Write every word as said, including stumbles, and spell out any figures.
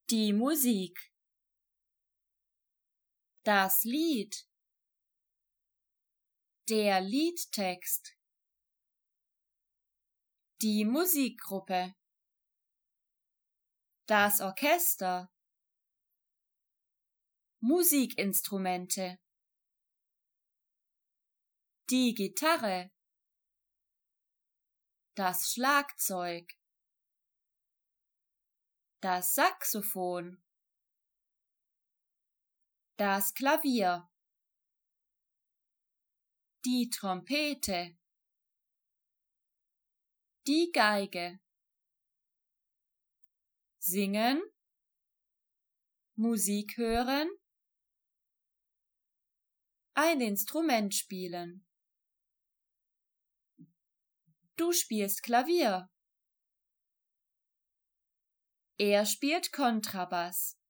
Die Musik. Das Lied. Der Liedtext. Die Musikgruppe. Das Orchester. Musikinstrumente. Die Gitarre. Das Schlagzeug. Das Saxophon. Das Klavier. Die Trompete. Die Geige. Singen. Musik hören. Ein Instrument spielen. Du spielst Klavier. Er spielt Kontrabass.